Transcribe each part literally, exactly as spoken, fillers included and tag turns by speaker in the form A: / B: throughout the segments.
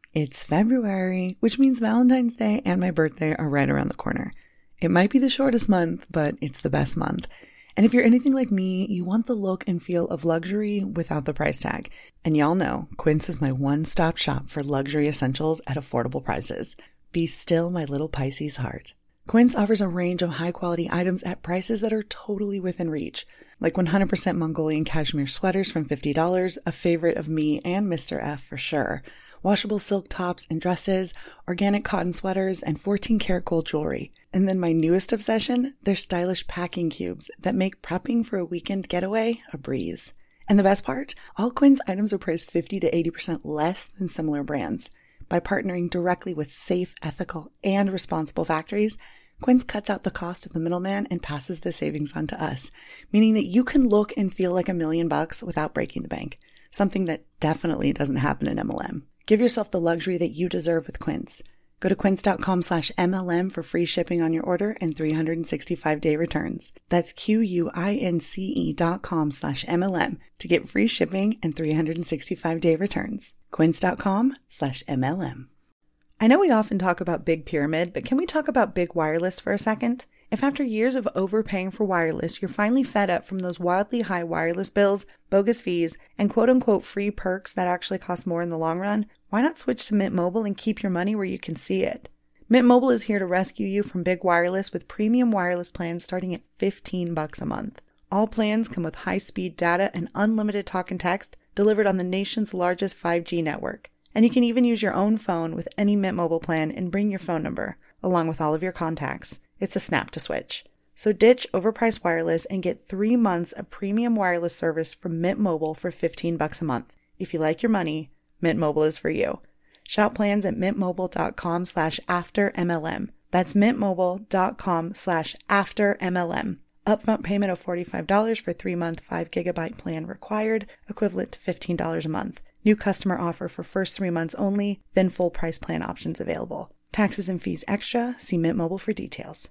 A: It's February, which means Valentine's Day and my birthday are right around the corner. It might be the shortest month, but it's the best month. And if you're anything like me, you want the look and feel of luxury without the price tag. And y'all know, Quince is my one-stop shop for luxury essentials at affordable prices. Be still, my little Pisces heart. Quince offers a range of high-quality items at prices that are totally within reach. Like one hundred percent Mongolian cashmere sweaters from fifty dollars, a favorite of me and Mister F for sure. Washable silk tops and dresses, organic cotton sweaters, and fourteen karat gold jewelry. And then my newest obsession, their stylish packing cubes that make prepping for a weekend getaway a breeze. And the best part? All Quince items are priced fifty to eighty percent less than similar brands. By partnering directly with safe, ethical, and responsible factories, Quince cuts out the cost of the middleman and passes the savings on to us, meaning that you can look and feel like a million bucks without breaking the bank. Something that definitely doesn't happen in M L M. Give yourself the luxury that you deserve with Quince. Go to quince.com slash MLM for free shipping on your order and three hundred sixty-five day returns. That's Q-U-I-N-C-E dot com slash MLM to get free shipping and three hundred sixty-five day returns. Quince.com slash MLM. I know we often talk about Big Pyramid, but can we talk about Big Wireless for a second? If after years of overpaying for wireless, you're finally fed up from those wildly high wireless bills, bogus fees, and quote-unquote free perks that actually cost more in the long run, why not switch to Mint Mobile and keep your money where you can see it? Mint Mobile is here to rescue you from big wireless with premium wireless plans starting at fifteen bucks a month. All plans come with high-speed data and unlimited talk and text delivered on the nation's largest five G network. And you can even use your own phone with any Mint Mobile plan and bring your phone number, along with all of your contacts. It's a snap to switch. So ditch overpriced wireless and get three months of premium wireless service from Mint Mobile for fifteen bucks a month. If you like your money, Mint Mobile is for you. Shop plans at mintmobile.com slash after MLM. That's mintmobile.com slash after MLM. Upfront payment of forty-five dollars for three-month five gigabyte plan required, equivalent to fifteen dollars a month. New customer offer for first three months only, then full price plan options available. Taxes and fees extra. See Mint Mobile for details.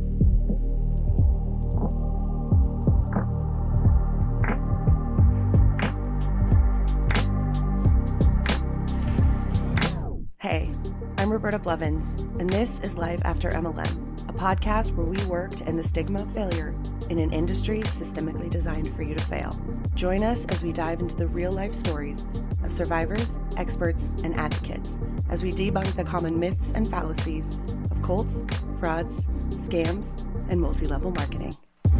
A: Hey, I'm Roberta Blevins, and this is Life After M L M, a podcast where we work to end the stigma of failure in an industry systemically designed for you to fail. Join us as we dive into the real-life stories of survivors, experts, and advocates as we debunk the common myths and fallacies of cults, frauds, scams, and multi-level marketing.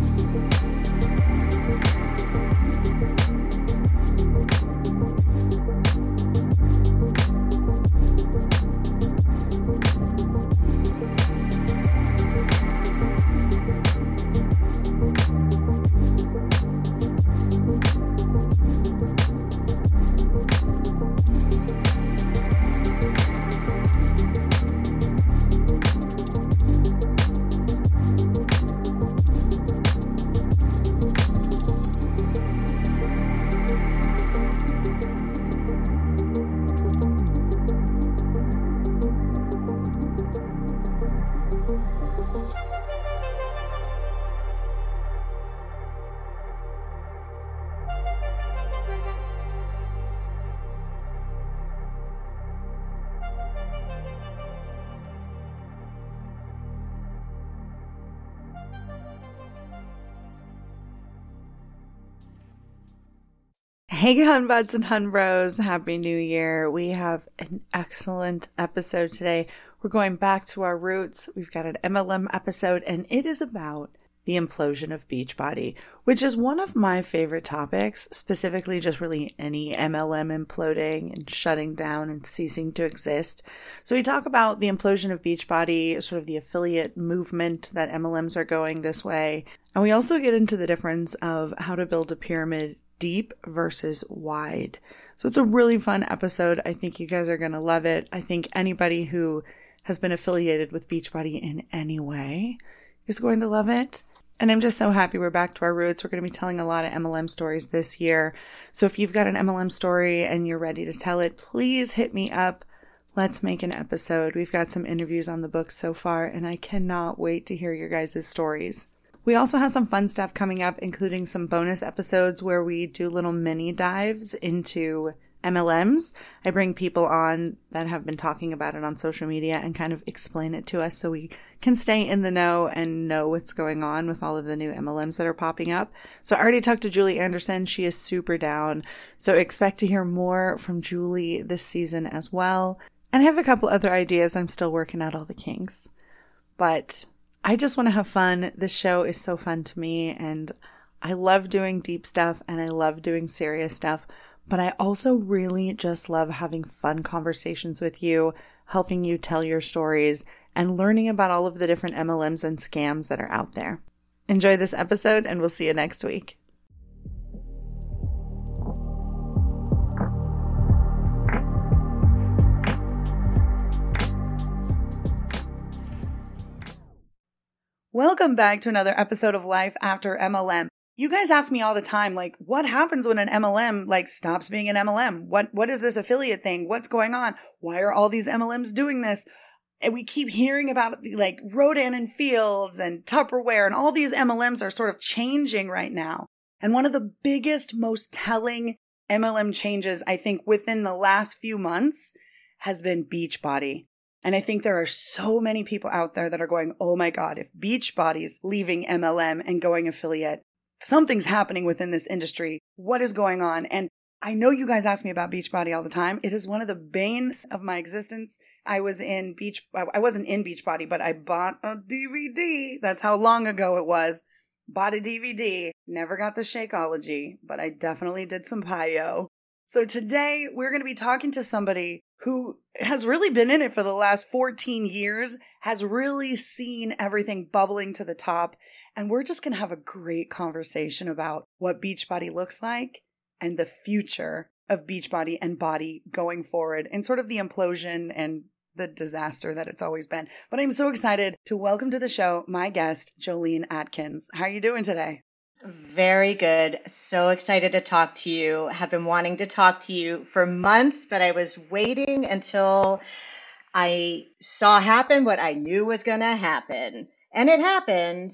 A: Hey, Hun Buds and Hun Bros, Happy New Year. We have an excellent episode today. We're going back to our roots. We've got an M L M episode, and it is about the implosion of Beachbody, which is one of my favorite topics, specifically just really any M L M imploding and shutting down and ceasing to exist. So we talk about the implosion of Beachbody, sort of the affiliate movement that M L Ms are going this way. And we also get into the difference of how to build a pyramid deep versus wide. So it's a really fun episode. I think you guys are going to love it. I think anybody who has been affiliated with Beachbody in any way is going to love it. And I'm just so happy we're back to our roots. We're going to be telling a lot of M L M stories this year. So if you've got an M L M story and you're ready to tell it, please hit me up. Let's make an episode. We've got some interviews on the books so far, and I cannot wait to hear your guys' stories. We also have some fun stuff coming up, including some bonus episodes where we do little mini dives into M L Ms. I bring people on that have been talking about it on social media and kind of explain it to us so we can stay in the know and know what's going on with all of the new M L Ms that are popping up. So I already talked to Julie Anderson. She is super down. So expect to hear more from Julie this season as well. And I have a couple other ideas. I'm still working out all the kinks. But I just want to have fun. This show is so fun to me, and I love doing deep stuff and I love doing serious stuff, but I also really just love having fun conversations with you, helping you tell your stories, and learning about all of the different M L Ms and scams that are out there. Enjoy this episode, and we'll see you next week. Welcome back to another episode of Life After M L M. You guys ask me all the time, like, what happens when an M L M, like, stops being an M L M? What, what is this affiliate thing? What's going on? Why are all these M L Ms doing this? And we keep hearing about, like, Rodan and Fields and Tupperware, and all these M L Ms are sort of changing right now. And one of the biggest, most telling M L M changes, I think, within the last few months has been Beachbody. And I think there are so many people out there that are going, oh my God, if Beachbody's leaving M L M and going affiliate, something's happening within this industry. What is going on? And I know you guys ask me about Beachbody all the time. It is one of the banes of my existence. I was in Beach, I wasn't in Beachbody, but I bought a D V D. That's how long ago it was. Bought a D V D. Never got the Shakeology, but I definitely did some Pio. So today we're going to be talking to somebody who has really been in it for the last fourteen years, has really seen everything bubbling to the top. And we're just going to have a great conversation about what Beachbody looks like and the future of Beachbody and body going forward, and sort of the implosion and the disaster that it's always been. But I'm so excited to welcome to the show my guest, Jolene Atkins. How are you doing today?
B: Very good. So excited to talk to you. Have been wanting to talk to you for months, but I was waiting until I saw happen what I knew was going to happen. And it happened.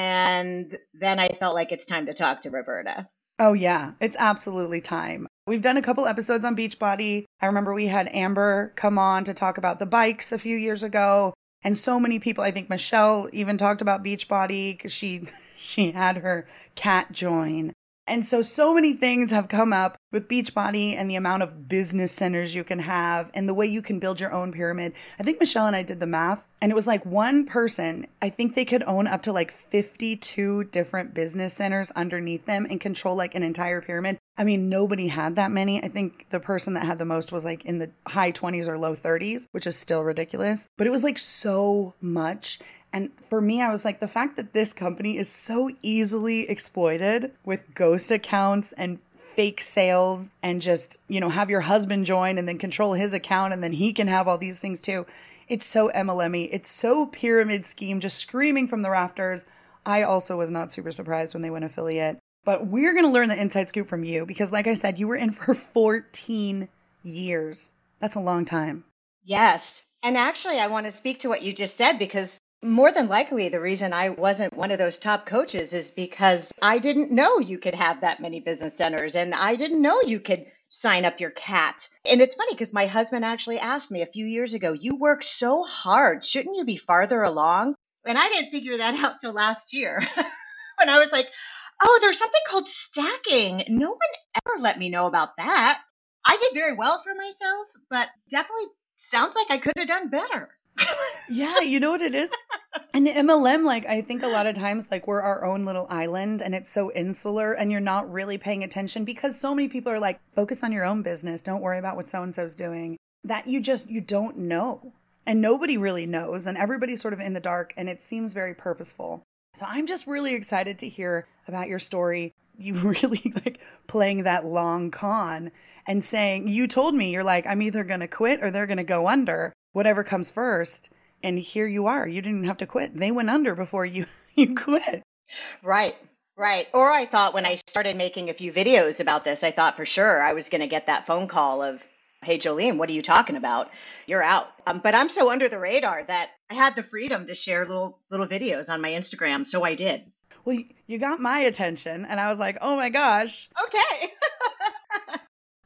B: And then I felt like it's time to talk to Roberta.
A: Oh, yeah. It's absolutely time. We've done a couple episodes on Beachbody. I remember we had Amber come on to talk about the bikes a few years ago. And so many people, I think Michelle even talked about Beachbody because she, she had her cat join. And so, so many things have come up with Beachbody and the amount of business centers you can have and the way you can build your own pyramid. I think Michelle and I did the math, and it was like one person, I think they could own up to like fifty-two different business centers underneath them and control like an entire pyramid. I mean, nobody had that many. I think the person that had the most was like in the high twenties or low thirties, which is still ridiculous. But it was like so much. And for me, I was like, the fact that this company is so easily exploited with ghost accounts and fake sales and just, you know, have your husband join and then control his account and then he can have all these things too. It's so M L M-y. It's so pyramid scheme, just screaming from the rafters. I also was not super surprised when they went affiliate. But we're going to learn the inside scoop from you because, like I said, you were in for fourteen years. That's a long time.
B: Yes. And actually, I want to speak to what you just said because more than likely, the reason I wasn't one of those top coaches is because I didn't know you could have that many business centers, and I didn't know you could sign up your cat. And it's funny because my husband actually asked me a few years ago, you work so hard, shouldn't you be farther along? And I didn't figure that out till last year when I was like, oh, there's something called stacking. No one ever let me know about that. I did very well for myself, but definitely sounds like I could have done better.
A: Yeah, you know what it is? And the M L M, like, I think a lot of times, like, we're our own little island and it's so insular and you're not really paying attention because so many people are like, focus on your own business. Don't worry about what so-and-so's doing. That you just, you don't know. And nobody really knows. And everybody's sort of in the dark and it seems very purposeful. So I'm just really excited to hear about your story. You really like playing that long con and saying, you told me, you're like, I'm either going to quit or they're going to go under. Whatever comes first. And here you are. You didn't have to quit. They went under before you, you quit.
B: Right, right. Or I thought when I started making a few videos about this, I thought for sure I was going to get that phone call of, hey, Jolene, what are you talking about? You're out. Um, but I'm so under the radar that I had the freedom to share little little videos on my Instagram. So I did.
A: Well, you got my attention. And I was like, oh, my gosh.
B: Okay.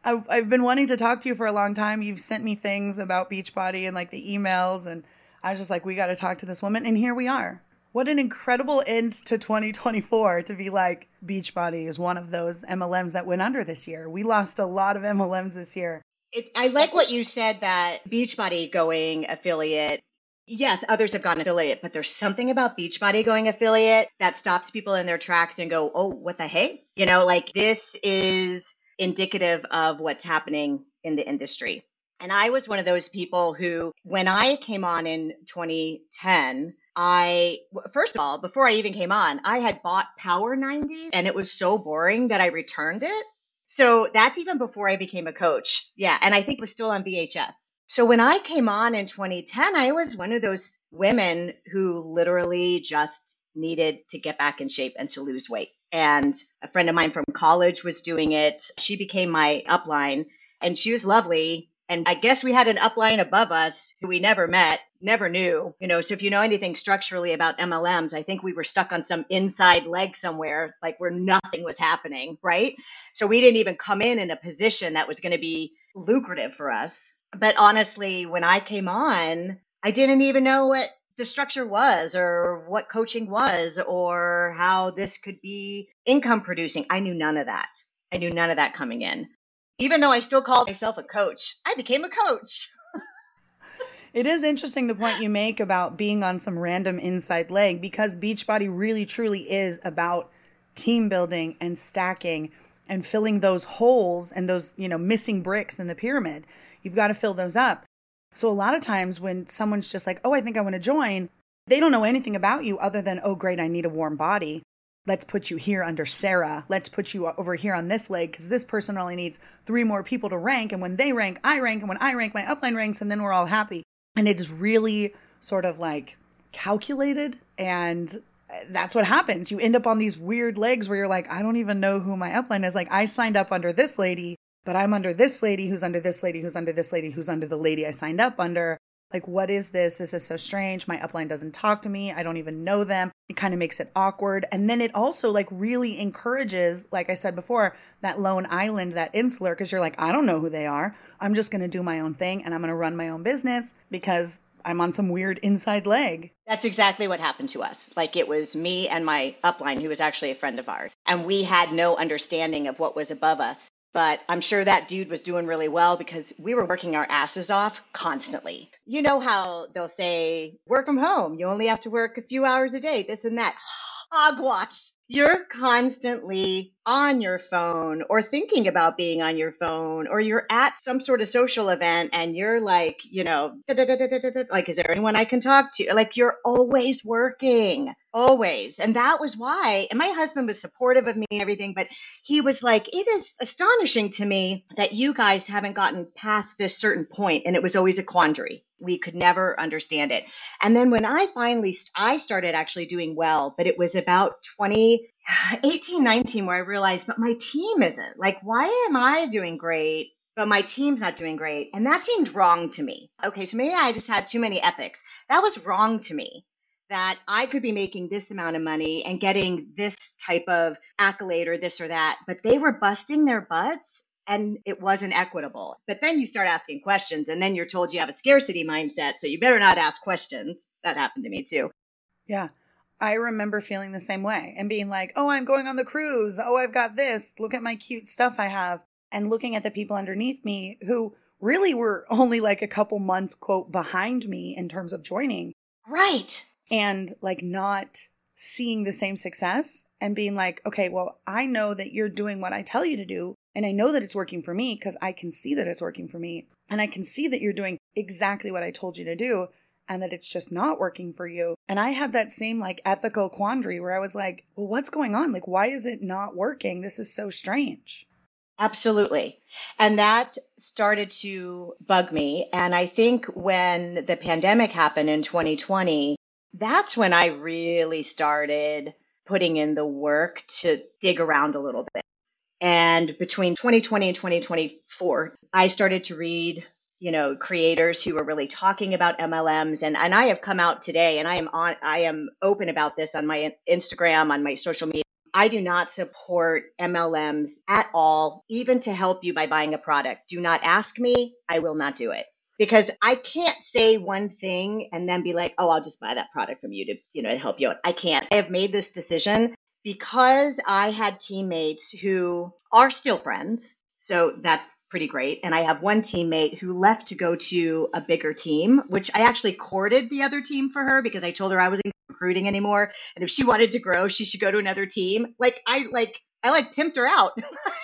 A: I've, I've been wanting to talk to you for a long time. You've sent me things about Beachbody and like the emails, and I was just like, we got to talk to this woman. And here we are. What an incredible end to twenty twenty-four to be like, Beachbody is one of those M L Ms that went under this year. We lost a lot of M L Ms this year.
B: It, I like what you said, that Beachbody going affiliate. Yes, others have gone affiliate, but there's something about Beachbody going affiliate that stops people in their tracks and go, oh, what the heck? You know, like this is indicative of what's happening in the industry. And I was one of those people who, when I came on in twenty ten, I, first of all, before I even came on, I had bought Power ninety and it was so boring that I returned it. So that's even before I became a coach. Yeah. And I think it was still on V H S. So when I came on in twenty ten, I was one of those women who literally just needed to get back in shape and to lose weight. And a friend of mine from college was doing it. She became my upline and she was lovely. And I guess we had an upline above us who we never met, never knew, you know, so if you know anything structurally about M L Ms, I think we were stuck on some inside leg somewhere, like where nothing was happening, right? So we didn't even come in in a position that was going to be lucrative for us. But honestly, when I came on, I didn't even know what the structure was or what coaching was or how this could be income producing. I knew none of that. I knew none of that coming in. Even though I still called myself a coach, I became a coach.
A: It is interesting the point you make about being on some random inside leg, because Beachbody really truly is about team building and stacking and filling those holes and those, you know, missing bricks in the pyramid. You've got to fill those up. So a lot of times when someone's just like, oh, I think I want to join, they don't know anything about you other than, oh, great, I need a warm body. Let's put you here under Sarah. Let's put you over here on this leg because this person only needs three more people to rank. And when they rank, I rank. And when I rank, my upline ranks. And then we're all happy. And it's really sort of like calculated. And that's what happens. You end up on these weird legs where you're like, I don't even know who my upline is. Like, I signed up under this lady, but I'm under this lady who's under this lady who's under this lady who's under the lady I signed up under. Like, what is this? This is so strange. My upline doesn't talk to me. I don't even know them. It kind of makes it awkward. And then it also like really encourages, like I said before, that lone island, that insular, because you're like, I don't know who they are. I'm just going to do my own thing and I'm going to run my own business because I'm on some weird inside leg.
B: That's exactly what happened to us. Like it was me and my upline, who was actually a friend of ours. And we had no understanding of what was above us. But I'm sure that dude was doing really well because we were working our asses off constantly. You know how they'll say, work from home. You only have to work a few hours a day, this and that. Hogwash. You're constantly on your phone or thinking about being on your phone, or you're at some sort of social event and you're like, you know, like, is there anyone I can talk to? Like, you're always working, always. And that was why, and my husband was supportive of me and everything, but he was like, it is astonishing to me that you guys haven't gotten past this certain point. And it was always a quandary. We could never understand it. And then when I finally, I started actually doing well, but it was about twenty eighteen, nineteen where I realized, but my team isn't. Like, why am I doing great, but my team's not doing great? And that seemed wrong to me. Okay, so maybe I just had too many ethics. That was wrong to me, that I could be making this amount of money and getting this type of accolade or this or that, but they were busting their butts. And it wasn't equitable. But then you start asking questions and then you're told you have a scarcity mindset. So you better not ask questions. That happened to me too.
A: Yeah. I remember feeling the same way and being like, oh, I'm going on the cruise. Oh, I've got this. Look at my cute stuff I have. And looking at the people underneath me who really were only like a couple months, quote, behind me in terms of joining.
B: Right.
A: And like not seeing the same success and being like, okay, well, I know that you're doing what I tell you to do. And I know that it's working for me because I can see that it's working for me. And I can see that you're doing exactly what I told you to do and that it's just not working for you. And I had that same like ethical quandary where I was like, well, what's going on? Like, why is it not working? This is so strange.
B: Absolutely. And that started to bug me. And I think when the pandemic happened in twenty twenty, that's when I really started putting in the work to dig around a little bit. And between twenty twenty and twenty twenty-four, I started to read, you know, creators who were really talking about M L Ms. And, and I have come out today and I am on, I am open about this on my Instagram, on my social media. I do not support M L Ms at all, even to help you by buying a product. Do not ask me. I will not do it because I can't say one thing and then be like, oh, I'll just buy that product from you to, you know, to help you out. I can't. I have made this decision because I had teammates who are still friends. So that's pretty great. And I have one teammate who left to go to a bigger team, which I actually courted the other team for her because I told her I wasn't recruiting anymore. And if she wanted to grow, she should go to another team. Like I like, I like pimped her out.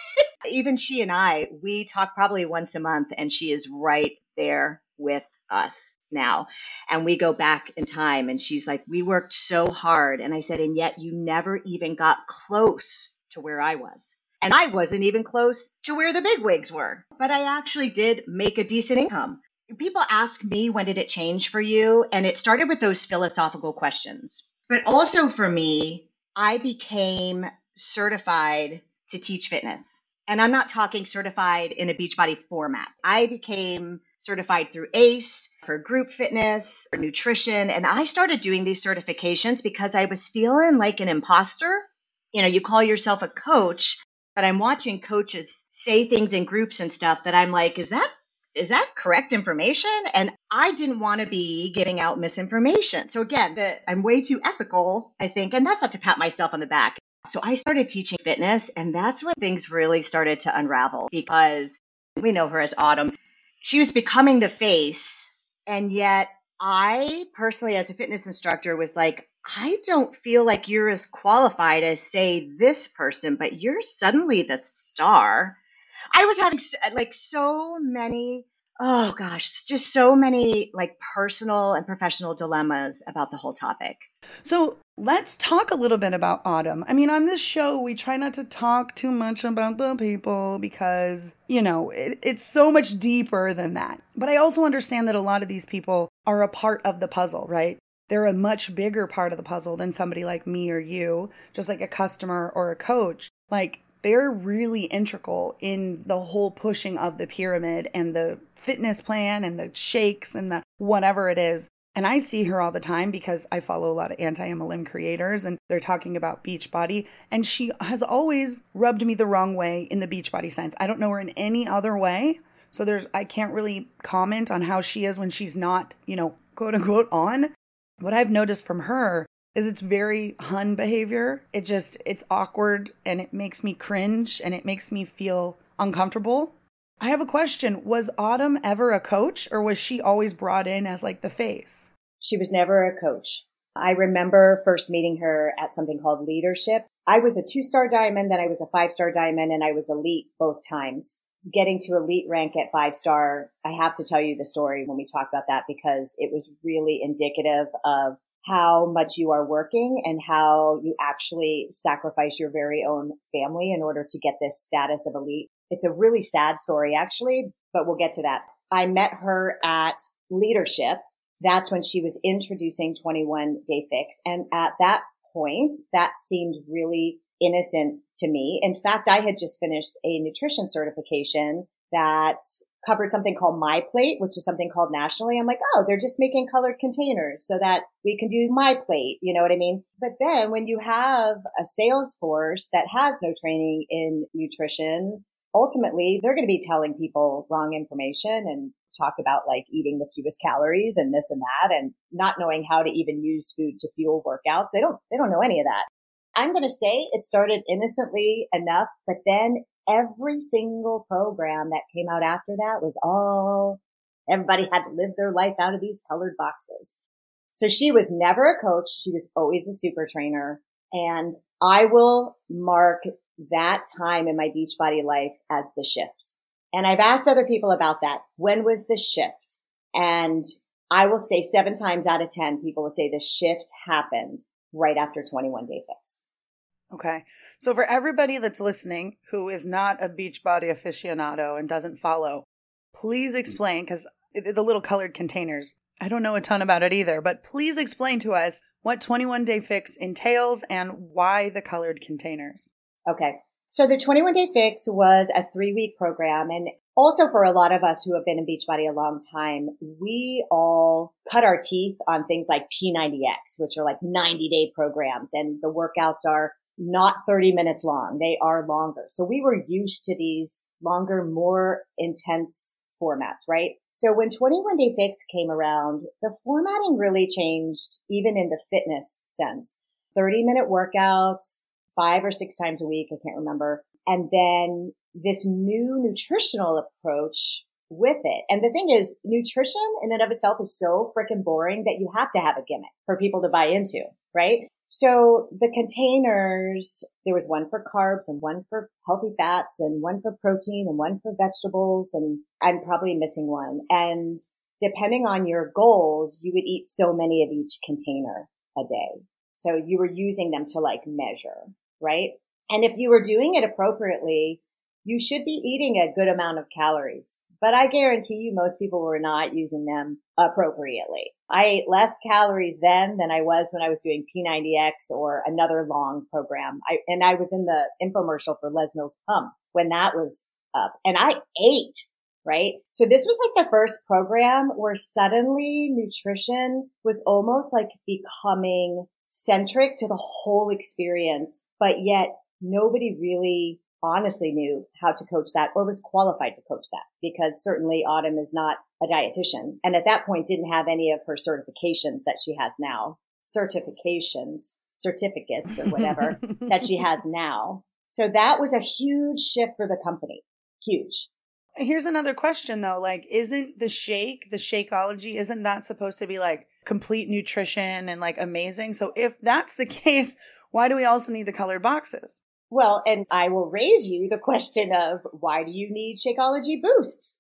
B: Even she and I, we talk probably once a month and she is right there with us now. And we go back in time and she's like, we worked so hard. And I said, and yet you never even got close to where I was. And I wasn't even close to where the big wigs were, but I actually did make a decent income. People ask me, when did it change for you? And it started with those philosophical questions. But also for me, I became certified to teach fitness. And I'm not talking certified in a Beachbody format. I became certified through A C E for group fitness, for nutrition. And I started doing these certifications because I was feeling like an imposter. You know, you call yourself a coach, but I'm watching coaches say things in groups and stuff that I'm like, is that is that correct information? And I didn't want to be giving out misinformation. So again, the, I'm way too ethical, I think, and that's not to pat myself on the back. So I started teaching fitness, and that's when things really started to unravel because we know her as Autumn. She was becoming the face, and yet I personally, as a fitness instructor, was like, I don't feel like you're as qualified as, say, this person, but you're suddenly the star. I was having like so many, oh gosh, just so many like personal and professional dilemmas about the whole topic.
A: So let's talk a little bit about Autumn. I mean, on this show, we try not to talk too much about the people because, you know, it, it's so much deeper than that. But I also understand that a lot of these people are a part of the puzzle, right? They're a much bigger part of the puzzle than somebody like me or you, just like a customer or a coach. Like, they're really integral in the whole pushing of the pyramid and the fitness plan and the shakes and the whatever it is. And I see her all the time because I follow a lot of anti-M L M creators and they're talking about Beachbody. And she has always rubbed me the wrong way in the Beachbody sense. I don't know her in any other way. So there's, I can't really comment on how she is when she's not, you know, quote unquote on. What I've noticed from her is it's very Hun behavior. It just, it's awkward and it makes me cringe and it makes me feel uncomfortable. I have a question. Was Autumn ever a coach or was she always brought in as like the face?
C: She was never a coach. I remember first meeting her at something called Leadership. I was a two-star diamond, then I was a five-star diamond, and I was elite both times. Getting to elite rank at five-star, I have to tell you the story when we talk about that because it was really indicative of how much you are working and how you actually sacrifice your very own family in order to get this status of elite. It's a really sad story, actually, but we'll get to that. I met her at Leadership. That's when she was introducing twenty-one Day Fix. And at that point, that seemed really innocent to me. In fact, I had just finished a nutrition certification that covered something called My Plate, which is something called nationally. I'm like, oh, they're just making colored containers so that we can do My Plate. You know what I mean? But then when you have a sales force that has no training in nutrition, ultimately they're going to be telling people wrong information and talk about like eating the fewest calories and this and that and not knowing how to even use food to fuel workouts. They don't, they don't know any of that. I'm going to say it started innocently enough, but then every single program that came out after that was all, everybody had to live their life out of these colored boxes. So she was never a coach. She was always a super trainer. And I will mark that time in my Beachbody life as the shift. And I've asked other people about that. When was the shift? And I will say seven times out of ten, people will say the shift happened right after twenty-one Day Fix.
A: Okay. So for everybody that's listening who is not a Beachbody aficionado and doesn't follow, please explain, because the little colored containers, I don't know a ton about it either, but please explain to us what twenty-one Day Fix entails and why the colored containers.
C: Okay. So the twenty-one Day Fix was a three-week program. And also for a lot of us who have been in Beachbody a long time, we all cut our teeth on things like P ninety X, which are like ninety-day programs. And the workouts are not thirty minutes long. They are longer. So we were used to these longer, more intense formats, right? So when twenty-one Day Fix came around, the formatting really changed, even in the fitness sense. thirty minute workouts, five or six times a week. I can't remember. And then this new nutritional approach with it. And the thing is, nutrition in and of itself is so freaking boring that you have to have a gimmick for people to buy into, right? So the containers, there was one for carbs and one for healthy fats and one for protein and one for vegetables. And I'm probably missing one. And depending on your goals, you would eat so many of each container a day. So you were using them to like measure, right? And if you were doing it appropriately, you should be eating a good amount of calories. But I guarantee you most people were not using them appropriately. I ate less calories then than I was when I was doing P ninety X or another long program. I, and I was in the infomercial for Les Mills Pump when that was up. And I ate, right? So this was like the first program where suddenly nutrition was almost like becoming centric to the whole experience, but yet nobody really honestly knew how to coach that or was qualified to coach that, because certainly Autumn is not a dietitian. And at that point didn't have any of her certifications that she has now, certifications, certificates or whatever that she has now. So that was a huge shift for the company. Huge.
A: Here's another question though. Like, isn't the shake, the Shakeology, isn't that supposed to be like complete nutrition and like amazing? So if that's the case, why do we also need the colored boxes?
C: Well, and I will raise you the question of why do you need Shakeology boosts?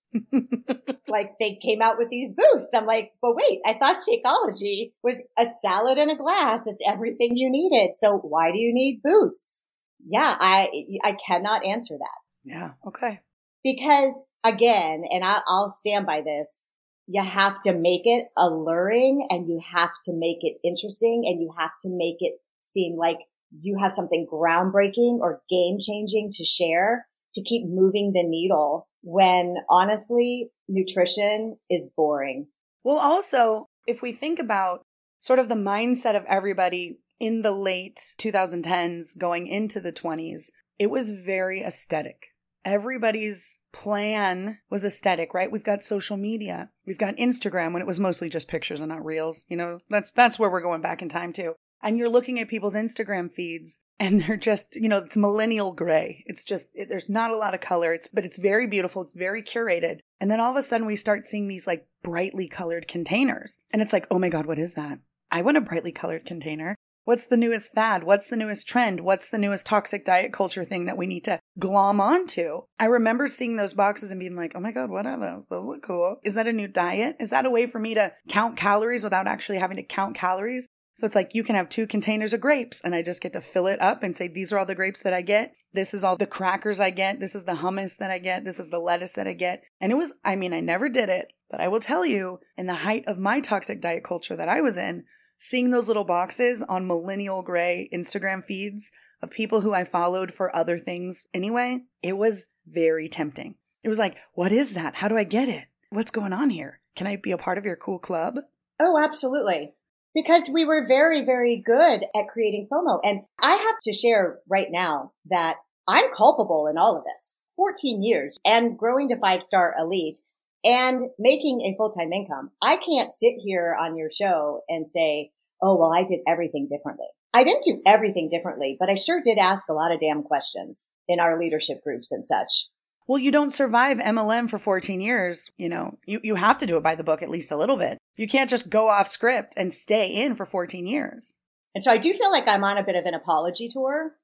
C: Like they came out with these boosts. I'm like, but wait, I thought Shakeology was a salad in a glass. It's everything you needed. So why do you need boosts? Yeah, I I cannot answer that.
A: Yeah, okay.
C: Because again, and I, I'll stand by this, you have to make it alluring and you have to make it interesting and you have to make it seem like you have something groundbreaking or game changing to share to keep moving the needle when honestly, nutrition is boring.
A: Well, also, if we think about sort of the mindset of everybody in the late twenty tens going into the twenties, it was very aesthetic. Everybody's plan was aesthetic, right? We've got social media. We've got Instagram when it was mostly just pictures and not reels. You know, that's that's where we're going back in time too. And you're looking at people's Instagram feeds and they're just, you know, it's millennial gray. It's just, it, there's not a lot of color. It's, but it's very beautiful. It's very curated. And then all of a sudden we start seeing these like brightly colored containers. And it's like, oh my God, what is that? I want a brightly colored container. What's the newest fad? What's the newest trend? What's the newest toxic diet culture thing that we need to glom onto? I remember seeing those boxes and being like, oh my God, what are those? Those look cool. Is that a new diet? Is that a way for me to count calories without actually having to count calories? So it's like you can have two containers of grapes and I just get to fill it up and say, these are all the grapes that I get. This is all the crackers I get. This is the hummus that I get. This is the lettuce that I get. And it was, I mean, I never did it, but I will tell you, in the height of my toxic diet culture that I was in, seeing those little boxes on millennial gray Instagram feeds of people who I followed for other things anyway, it was very tempting. It was like, what is that? How do I get it? What's going on here? Can I be a part of your cool club?
C: Oh, absolutely. Because we were very, very good at creating FOMO. And I have to share right now that I'm culpable in all of this. fourteen years and growing to five-star elite and making a full-time income. I can't sit here on your show and say, oh, well, I did everything differently. I didn't do everything differently, but I sure did ask a lot of damn questions in our leadership groups and such.
A: Well, you don't survive M L M for fourteen years. You know, you, you have to do it by the book at least a little bit. You can't just go off script and stay in for fourteen years.
C: And so I do feel like I'm on a bit of an apology tour.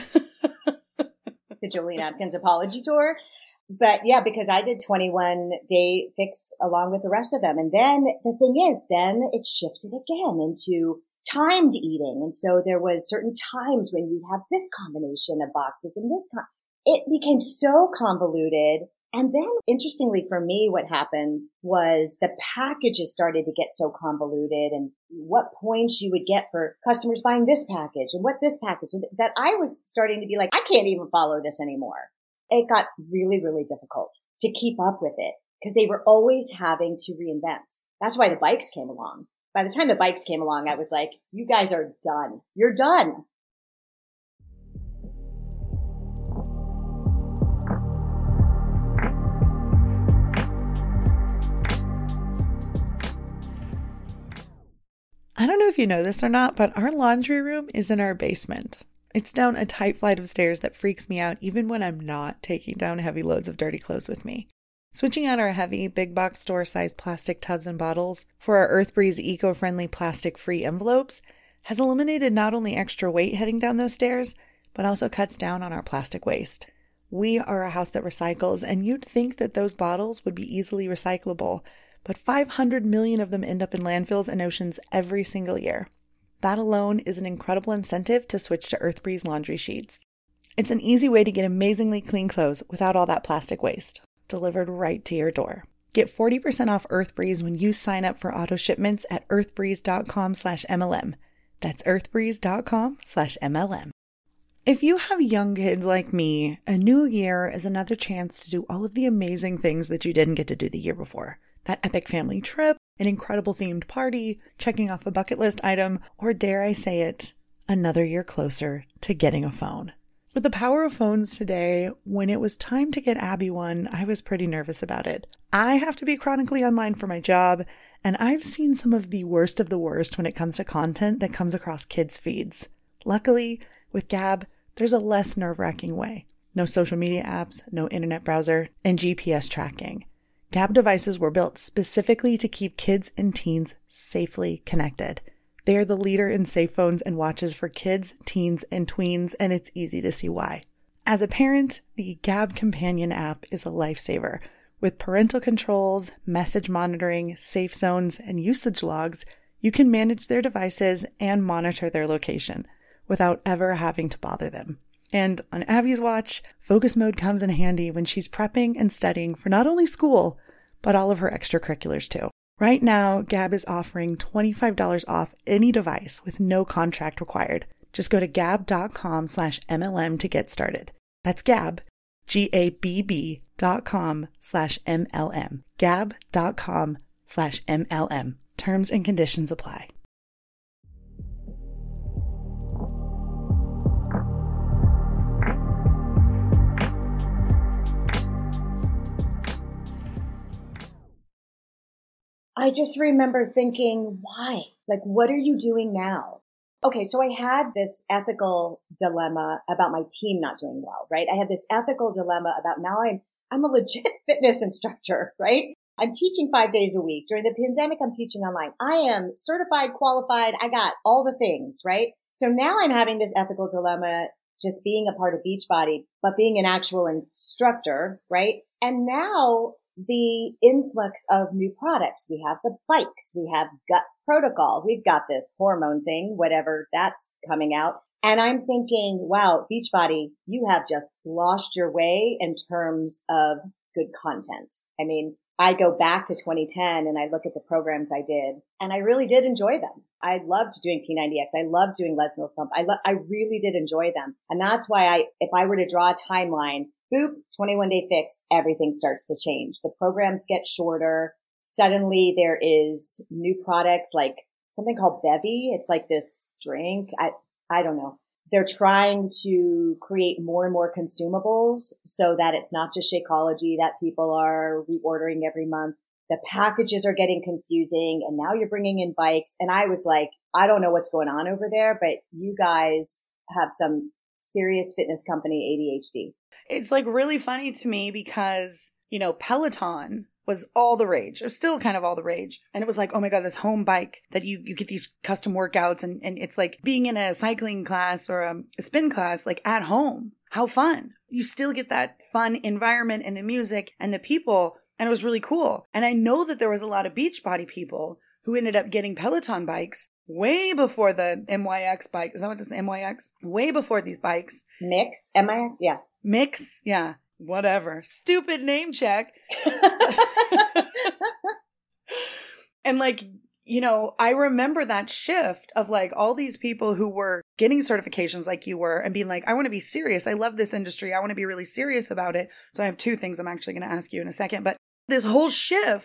C: The Jolene Atkins apology tour. But yeah, because I did twenty-one Day Fix along with the rest of them. And then the thing is, then it shifted again into timed eating. And so there was certain times when you'd have this combination of boxes and this con- it became so convoluted. And then interestingly for me, what happened was the packages started to get so convoluted and what points you would get for customers buying this package and what this package, and that I was starting to be like, I can't even follow this anymore. It got really, really difficult to keep up with it because they were always having to reinvent. That's why the bikes came along. By the time the bikes came along, I was like, you guys are done. You're done.
A: I don't know if you know this or not, but our laundry room is in our basement. It's down a tight flight of stairs that freaks me out even when I'm not taking down heavy loads of dirty clothes with me. Switching out our heavy, big box store-sized plastic tubs and bottles for our EarthBreeze eco-friendly plastic-free envelopes has eliminated not only extra weight heading down those stairs, but also cuts down on our plastic waste. We are a house that recycles, and you'd think that those bottles would be easily recyclable, but five hundred million of them end up in landfills and oceans every single year. That alone is an incredible incentive to switch to EarthBreeze laundry sheets. It's an easy way to get amazingly clean clothes without all that plastic waste, delivered right to your door. Get forty percent off EarthBreeze when you sign up for auto shipments at earthbreeze.com slash MLM. That's earthbreeze.com slash MLM. If you have young kids like me, a new year is another chance to do all of the amazing things that you didn't get to do the year before. That epic family trip, an incredible themed party, checking off a bucket list item, or dare I say it, another year closer to getting a phone. With the power of phones today, when it was time to get Abby one, I was pretty nervous about it. I have to be chronically online for my job, and I've seen some of the worst of the worst when it comes to content that comes across kids' feeds. Luckily, with Gab, there's a less nerve-wracking way. No social media apps, no internet browser, and G P S tracking. Gab devices were built specifically to keep kids and teens safely connected. They are the leader in safe phones and watches for kids, teens, and tweens, and it's easy to see why. As a parent, the Gab Companion app is a lifesaver. With parental controls, message monitoring, safe zones, and usage logs, you can manage their devices and monitor their location without ever having to bother them. And on Abby's watch, focus mode comes in handy when she's prepping and studying for not only school, but all of her extracurriculars too. Right now, Gab is offering twenty-five dollars off any device with no contract required. Just go to gab.com slash MLM to get started. That's Gab, G-A-B-B dot com slash M-L-M. Gab.com slash M-L-M. Terms and conditions apply.
C: I just remember thinking, why? Like, what are you doing now? Okay, so I had this ethical dilemma about my team not doing well, right? I had this ethical dilemma about now I'm I'm a legit fitness instructor, right? I'm teaching five days a week. During the pandemic, I'm teaching online. I am certified, qualified. I got all the things, right? So now I'm having this ethical dilemma just being a part of Beachbody, but being an actual instructor, right? And now the influx of new products. We have the bikes. We have Gut Protocol. We've got this hormone thing, whatever that's coming out. And I'm thinking, wow, Beachbody, you have just lost your way in terms of good content. I mean, I go back to twenty ten and I look at the programs I did and I really did enjoy them. I loved doing P ninety X. I loved doing Les Mills Pump. I lo- I really did enjoy them. And that's why I, if I were to draw a timeline, boop, twenty-one day fix, everything starts to change. The programs get shorter. Suddenly there is new products like something called Bevy. It's like this drink. I, I don't know. They're trying to create more and more consumables so that it's not just Shakeology that people are reordering every month. The packages are getting confusing and now you're bringing in bikes. And I was like, I don't know what's going on over there, but you guys have some serious fitness company A D H D.
A: It's like really funny to me because, you know, Peloton was all the rage. It was still kind of all the rage. And it was like, oh my God, this home bike that you, you get these custom workouts and, and it's like being in a cycling class or a, a spin class, like at home. How fun. You still get that fun environment and the music and the people. And it was really cool. And I know that there was a lot of Beachbody people who ended up getting Peloton bikes way before the M Y X bike. Is that what it's M Y X? Way before these bikes.
C: Mix? M I X? Yeah.
A: Mix? Yeah. Whatever. Stupid name check. And like, you know, I remember that shift of like all these people who were getting certifications like you were and being like, I want to be serious. I love this industry. I want to be really serious about it. So I have two things I'm actually going to ask you in a second. But this whole shift